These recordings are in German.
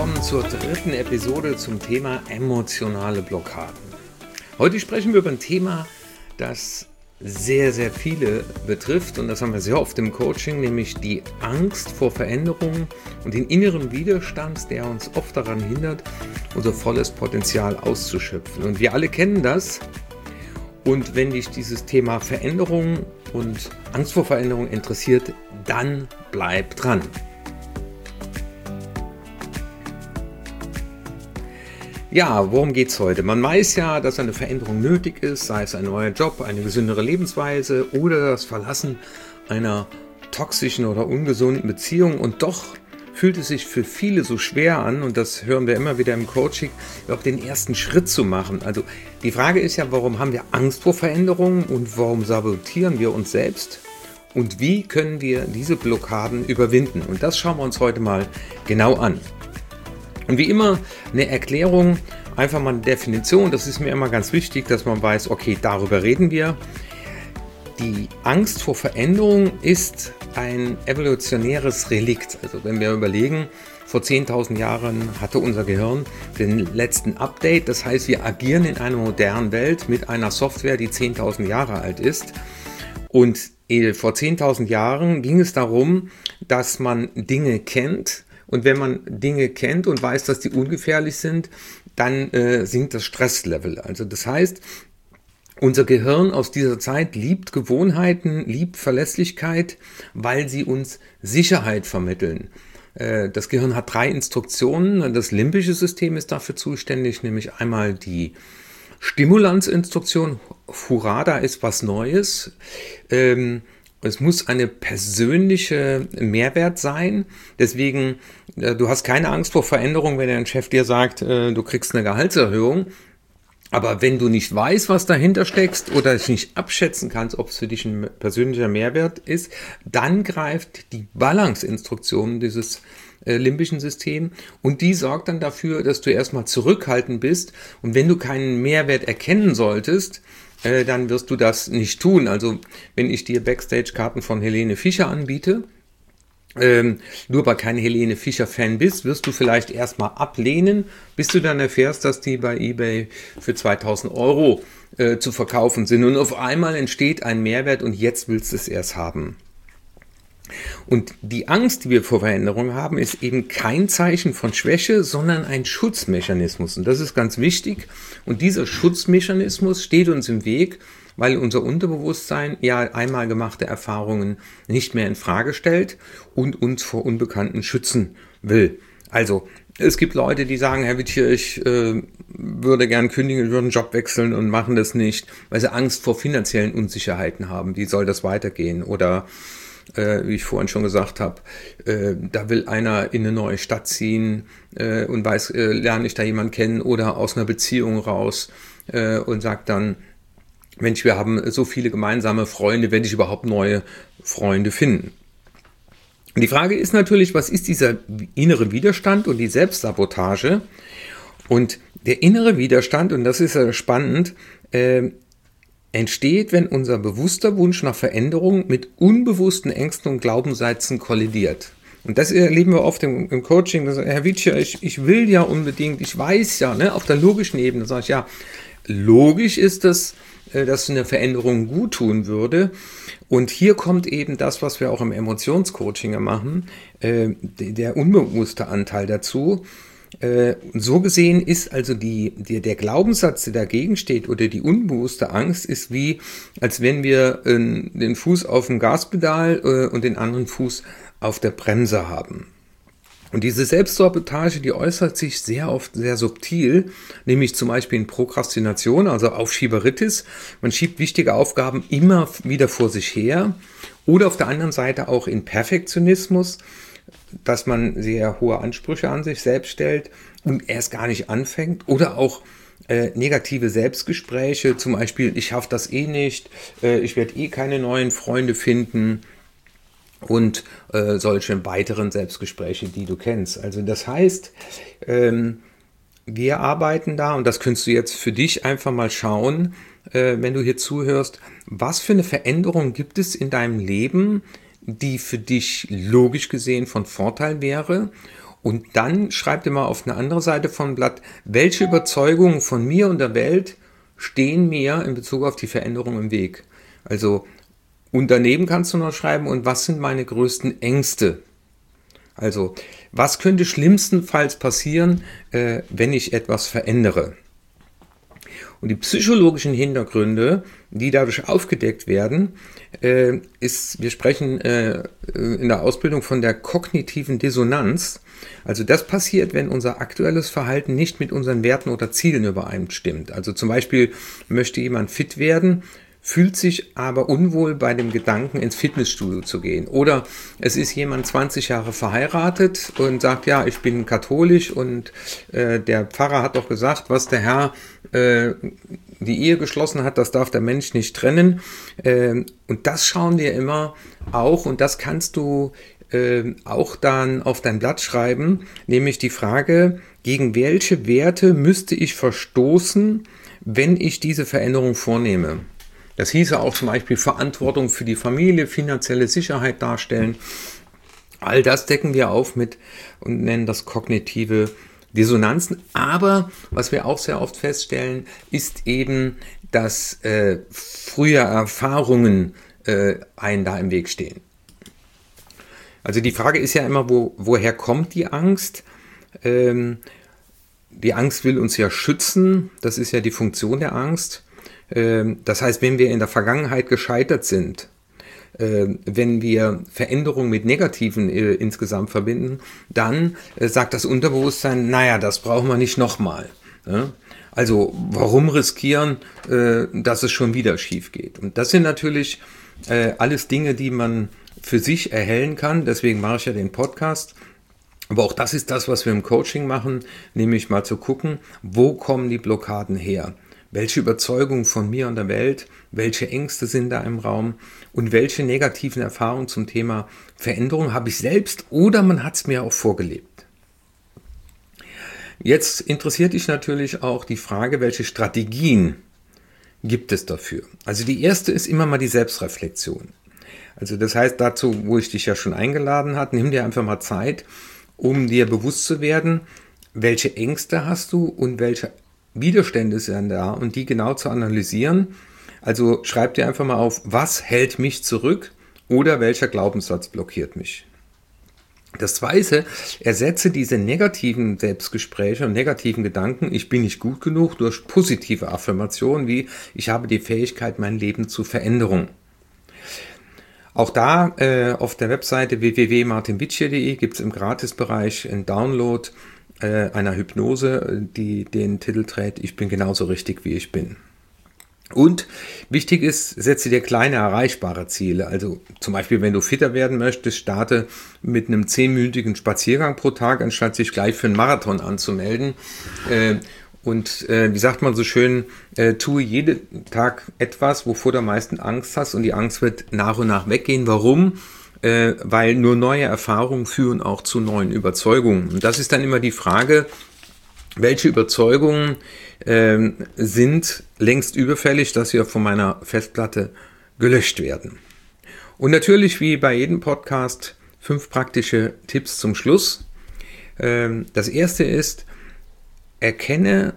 willkommen zur dritten Episode zum Thema emotionale Blockaden. Heute sprechen wir über ein Thema, das sehr, sehr viele betrifft und das haben wir sehr oft im Coaching, nämlich die Angst vor Veränderungen und den inneren Widerstand, der uns oft daran hindert, unser volles Potenzial auszuschöpfen. Und wir alle kennen das. Und wenn dich dieses Thema Veränderung und Angst vor Veränderung interessiert, dann bleib dran. Ja, worum geht's heute? Man weiß ja, dass eine Veränderung nötig ist, sei es ein neuer Job, eine gesündere Lebensweise oder das Verlassen einer toxischen oder ungesunden Beziehung. Und doch fühlt es sich für viele so schwer an, und das hören wir immer wieder im Coaching, überhaupt den ersten Schritt zu machen. Also die Frage ist ja, warum haben wir Angst vor Veränderungen und warum sabotieren wir uns selbst? Und wie können wir diese Blockaden überwinden? Und das schauen wir uns heute mal genau an. Und wie immer eine Erklärung, einfach mal eine Definition, das ist mir immer ganz wichtig, dass man weiß, okay, darüber reden wir. Die Angst vor Veränderung ist ein evolutionäres Relikt. Also wenn wir überlegen, vor 10.000 Jahren hatte unser Gehirn den letzten Update. Das heißt, wir agieren in einer modernen Welt mit einer Software, die 10.000 Jahre alt ist. Und vor 10.000 Jahren ging es darum, dass man Dinge kennt. Und wenn man Dinge kennt und weiß, dass die ungefährlich sind, dann sinkt das Stresslevel. Also das heißt, unser Gehirn aus dieser Zeit liebt Gewohnheiten, liebt Verlässlichkeit, weil sie uns Sicherheit vermitteln. Das Gehirn hat 3 Instruktionen. Das limbische System ist dafür zuständig, nämlich einmal die Stimulanzinstruktion. Hurra, da ist was Neues. Es muss eine persönliche Mehrwert sein. Deswegen, du hast keine Angst vor Veränderung, wenn dein Chef dir sagt, du kriegst eine Gehaltserhöhung. Aber wenn du nicht weißt, was dahinter steckt oder es nicht abschätzen kannst, ob es für dich ein persönlicher Mehrwert ist, dann greift die Balance-Instruktion dieses limbischen Systems und die sorgt dann dafür, dass du erstmal zurückhaltend bist. Und wenn du keinen Mehrwert erkennen solltest, dann wirst du das nicht tun. Also wenn ich dir Backstage-Karten von Helene Fischer anbiete, du aber kein Helene Fischer-Fan bist, wirst du vielleicht erstmal ablehnen, bis du dann erfährst, dass die bei eBay für 2.000 Euro zu verkaufen sind. Und auf einmal entsteht ein Mehrwert und jetzt willst du es erst haben. Und die Angst, die wir vor Veränderung haben, ist eben kein Zeichen von Schwäche, sondern ein Schutzmechanismus. Und das ist ganz wichtig. Und dieser Schutzmechanismus steht uns im Weg, weil unser Unterbewusstsein ja einmal gemachte Erfahrungen nicht mehr in Frage stellt und uns vor Unbekannten schützen will. Also es gibt Leute, die sagen, Herr Wittier, ich würde gern kündigen, würde einen Job wechseln und machen das nicht, weil sie Angst vor finanziellen Unsicherheiten haben. Wie soll das weitergehen? Oder wie ich vorhin schon gesagt habe, da will einer in eine neue Stadt ziehen und weiß, lerne ich da jemanden kennen oder aus einer Beziehung raus und sagt dann, Mensch, wir haben so viele gemeinsame Freunde, werde ich überhaupt neue Freunde finden? Und die Frage ist natürlich, was ist dieser innere Widerstand und die Selbstsabotage? Und der innere Widerstand, und das ist spannend, entsteht, wenn unser bewusster Wunsch nach Veränderung mit unbewussten Ängsten und Glaubenssätzen kollidiert. Und das erleben wir oft im Coaching. Herr Wittier, ich will ja unbedingt, ich weiß ja, ne, auf der logischen Ebene sage ich, ja, logisch ist das, dass eine Veränderung gut tun würde. Und hier kommt eben das, was wir auch im Emotionscoaching machen, der unbewusste Anteil dazu. So gesehen ist also der Glaubenssatz, der dagegen steht, oder die unbewusste Angst, ist wie, als wenn wir den Fuß auf dem Gaspedal und den anderen Fuß auf der Bremse haben. Und diese Selbstsabotage, die äußert sich sehr oft sehr subtil, nämlich zum Beispiel in Prokrastination, also Aufschieberitis. Man schiebt wichtige Aufgaben immer wieder vor sich her. Oder auf der anderen Seite auch in Perfektionismus, dass man sehr hohe Ansprüche an sich selbst stellt und erst gar nicht anfängt. Oder auch negative Selbstgespräche, zum Beispiel, ich schaffe das eh nicht, ich werde eh keine neuen Freunde finden. Und solche weiteren Selbstgespräche, die du kennst. Also das heißt, wir arbeiten da, und das könntest du jetzt für dich einfach mal schauen, wenn du hier zuhörst, was für eine Veränderung gibt es in deinem Leben, die für dich logisch gesehen von Vorteil wäre Und dann schreibt ihr mal auf eine andere Seite vom Blatt, welche Überzeugungen von mir und der Welt stehen mir in Bezug auf die Veränderung im Weg. Also und daneben kannst du noch schreiben, und was sind meine größten Ängste? Also, was könnte schlimmstenfalls passieren, wenn ich etwas verändere? Und die psychologischen Hintergründe, die dadurch aufgedeckt werden, wir sprechen in der Ausbildung von der kognitiven Dissonanz. Also das passiert, wenn unser aktuelles Verhalten nicht mit unseren Werten oder Zielen übereinstimmt. Also zum Beispiel möchte jemand fit werden, fühlt sich aber unwohl bei dem Gedanken, ins Fitnessstudio zu gehen. Oder es ist jemand 20 Jahre verheiratet und sagt, ja, ich bin katholisch und der Pfarrer hat doch gesagt, was der Herr die Ehe geschlossen hat, das darf der Mensch nicht trennen. Und das schauen wir immer auch, und das kannst du auch dann auf dein Blatt schreiben, nämlich die Frage, gegen welche Werte müsste ich verstoßen, wenn ich diese Veränderung vornehme? Das hieße auch zum Beispiel Verantwortung für die Familie, finanzielle Sicherheit darstellen. All das decken wir auf mit und nennen das kognitive Dissonanzen. Aber was wir auch sehr oft feststellen, ist eben, dass frühe Erfahrungen einen da im Weg stehen. Also die Frage ist ja immer, woher kommt die Angst? Die Angst will uns ja schützen. Das ist ja die Funktion der Angst. Das heißt, wenn wir in der Vergangenheit gescheitert sind, wenn wir Veränderungen mit Negativen insgesamt verbinden, dann sagt das Unterbewusstsein, naja, das brauchen wir nicht nochmal. Ja? Also warum riskieren, dass es schon wieder schief geht? Und das sind natürlich alles Dinge, die man für sich erhellen kann. Deswegen mache ich ja den Podcast. Aber auch das ist das, was wir im Coaching machen, nämlich mal zu gucken, wo kommen die Blockaden her? Welche Überzeugungen von mir und der Welt, welche Ängste sind da im Raum und welche negativen Erfahrungen zum Thema Veränderung habe ich selbst oder man hat es mir auch vorgelebt. Jetzt interessiert dich natürlich auch die Frage, welche Strategien gibt es dafür? Also die erste ist immer mal die Selbstreflexion. Also das heißt dazu, wo ich dich ja schon eingeladen habe, nimm dir einfach mal Zeit, um dir bewusst zu werden, welche Ängste hast du und welche Widerstände sind da und die genau zu analysieren. Also schreib dir einfach mal auf, was hält mich zurück oder welcher Glaubenssatz blockiert mich. Das Zweite, ersetze diese negativen Selbstgespräche und negativen Gedanken, ich bin nicht gut genug, durch positive Affirmationen wie, ich habe die Fähigkeit, mein Leben zu verändern. Auch da auf der Webseite www.martinwitsche.de gibt es im Gratisbereich einen Download einer Hypnose, die den Titel trägt, ich bin genauso richtig, wie ich bin. Und wichtig ist, setze dir kleine erreichbare Ziele. Also zum Beispiel, wenn du fitter werden möchtest, starte mit einem 10-minütigen Spaziergang pro Tag, anstatt sich gleich für einen Marathon anzumelden. Und wie sagt man so schön, tue jeden Tag etwas, wovor du am meisten Angst hast, und die Angst wird nach und nach weggehen. Warum? Weil nur neue Erfahrungen führen auch zu neuen Überzeugungen. Und das ist dann immer die Frage, welche Überzeugungen sind längst überfällig, dass sie von meiner Festplatte gelöscht werden. Und natürlich, wie bei jedem Podcast, 5 praktische Tipps zum Schluss. Das erste ist, erkenne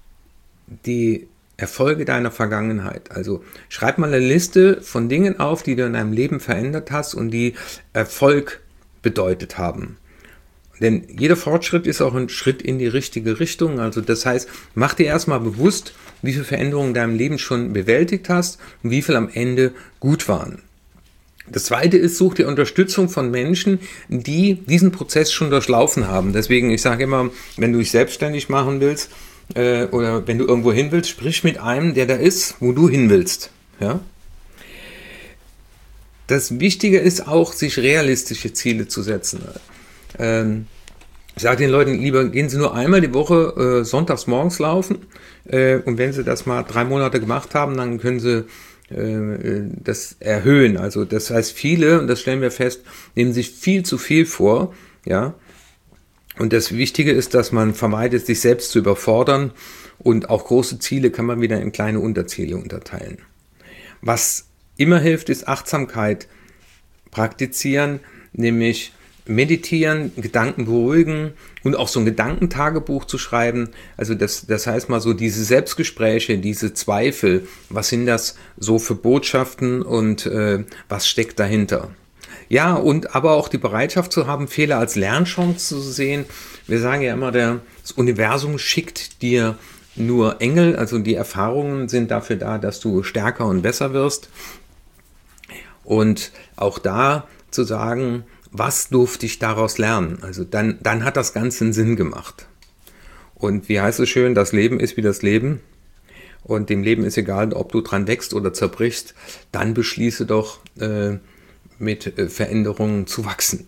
die Erfolge deiner Vergangenheit. Also schreib mal eine Liste von Dingen auf, die du in deinem Leben verändert hast und die Erfolg bedeutet haben. Denn jeder Fortschritt ist auch ein Schritt in die richtige Richtung. Also das heißt, mach dir erstmal bewusst, wie viele Veränderungen in deinem Leben schon bewältigt hast und wie viel am Ende gut waren. Das Zweite ist, such dir Unterstützung von Menschen, die diesen Prozess schon durchlaufen haben. Deswegen, ich sage immer, wenn du dich selbstständig machen willst oder wenn du irgendwo hin willst, sprich mit einem, der da ist, wo du hin willst. Ja? Das Wichtige ist auch, sich realistische Ziele zu setzen. Ich sage den Leuten lieber, gehen Sie nur einmal die Woche sonntags morgens laufen und wenn Sie das mal 3 Monate gemacht haben, dann können Sie das erhöhen. Also das heißt, viele, und das stellen wir fest, nehmen sich viel zu viel vor, ja. Und das Wichtige ist, dass man vermeidet, sich selbst zu überfordern, und auch große Ziele kann man wieder in kleine Unterziele unterteilen. Was immer hilft, ist Achtsamkeit praktizieren, nämlich meditieren, Gedanken beruhigen und auch so ein Gedankentagebuch zu schreiben. Also das heißt mal so diese Selbstgespräche, diese Zweifel, was sind das so für Botschaften und was steckt dahinter? Ja, und aber auch die Bereitschaft zu haben, Fehler als Lernchance zu sehen. Wir sagen ja immer, das Universum schickt dir nur Engel, also die Erfahrungen sind dafür da, dass du stärker und besser wirst. Und auch da zu sagen, was durfte ich daraus lernen? Also dann hat das Ganze einen Sinn gemacht. Und wie heißt es schön, das Leben ist wie das Leben. Und dem Leben ist egal, ob du dran wächst oder zerbrichst. Dann beschließe doch, mit Veränderungen zu wachsen.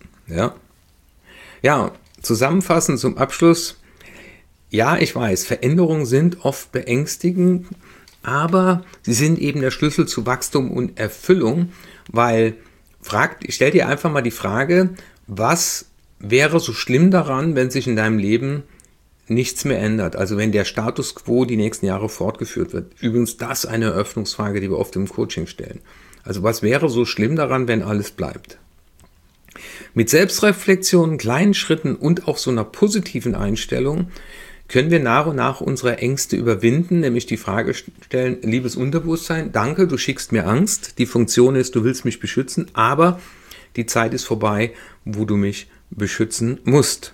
Ja, zusammenfassend zum Abschluss. Ja, ich weiß, Veränderungen sind oft beängstigend, aber sie sind eben der Schlüssel zu Wachstum und Erfüllung, weil stell dir einfach mal die Frage, was wäre so schlimm daran, wenn sich in deinem Leben nichts mehr ändert? Also wenn der Status quo die nächsten Jahre fortgeführt wird. Übrigens, das ist eine Eröffnungsfrage, die wir oft im Coaching stellen. Also was wäre so schlimm daran, wenn alles bleibt? Mit Selbstreflexion, kleinen Schritten und auch so einer positiven Einstellung können wir nach und nach unsere Ängste überwinden, nämlich die Frage stellen, liebes Unterbewusstsein, danke, du schickst mir Angst, die Funktion ist, du willst mich beschützen, aber die Zeit ist vorbei, wo du mich beschützen musst.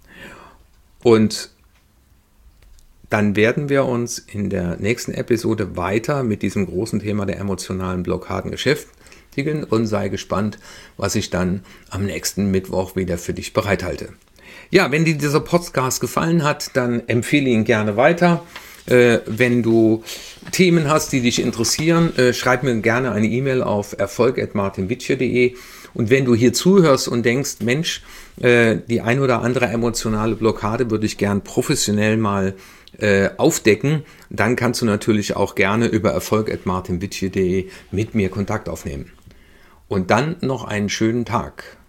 Und dann werden wir uns in der nächsten Episode weiter mit diesem großen Thema der emotionalen Blockaden beschäftigen und sei gespannt, was ich dann am nächsten Mittwoch wieder für dich bereithalte. Ja, wenn dir dieser Podcast gefallen hat, dann empfehle ihn gerne weiter. Wenn du Themen hast, die dich interessieren, schreib mir gerne eine E-Mail auf erfolg@martinwittche.de. Und wenn du hier zuhörst und denkst, Mensch, die ein oder andere emotionale Blockade würde ich gern professionell mal aufdecken, dann kannst du natürlich auch gerne über erfolg@martinwittche.de mit mir Kontakt aufnehmen. Und dann noch einen schönen Tag.